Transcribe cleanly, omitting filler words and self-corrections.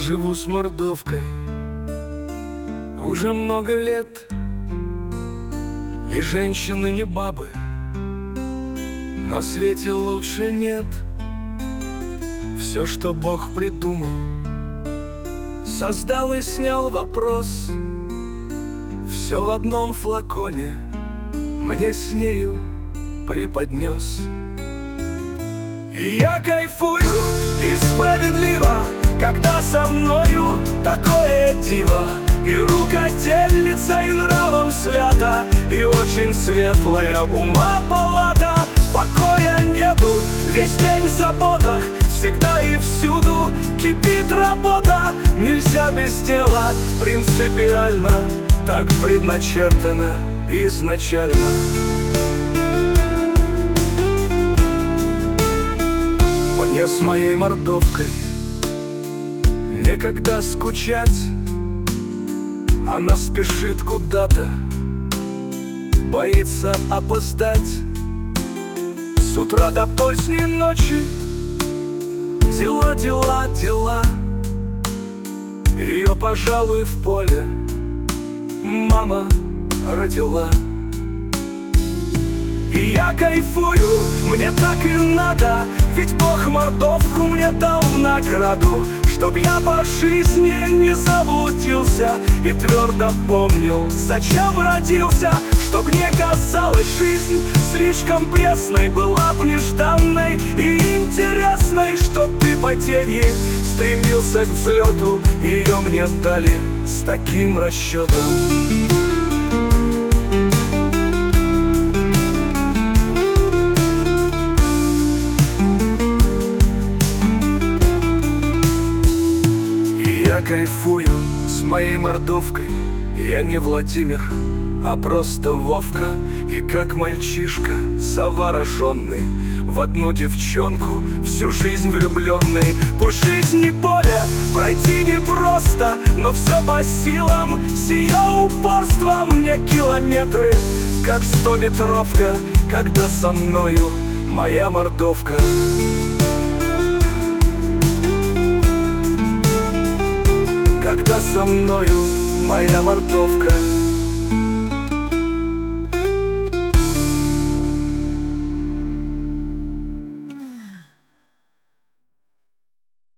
живу с мордовкой уже много лет. И женщины не бабы, на свете лучше нет. Все, что Бог придумал, создал и снял вопрос. Все в одном флаконе мне с нею преподнес. И я кайфую и справедливо, когда со мною такое диво. И рукодельница, и нравом свята, и очень светлая ума палата. Покоя нету, весь день в заботах, всегда и всюду кипит работа. Нельзя без дела, принципиально, так предначертано изначально. Мне с моей мордовкой некогда скучать. Она спешит куда-то, боится опоздать. С утра до поздней ночи дела, дела, дела. Ее, пожалуй, в поле мама родила. И я кайфую, мне так и надо, ведь Бог мордовку мне дал в награду. Чтоб я по жизни не заблудился и твердо помнил, зачем родился. Чтоб не казалась жизнь слишком пресной, была б нежданной и интересной. Чтоб ты потерей стремился к взлету, ее мне дали с таким расчетом. Я кайфую с моей мордовкой. Я не Владимир, а просто Вовка. И как мальчишка завороженный в одну девчонку, всю жизнь влюбленный. По жизни поле пройти непросто, но все по силам, сие упорство. Мне километры, как 100-метровка, когда со мною моя мордовка. Когда со мною моя мордовка.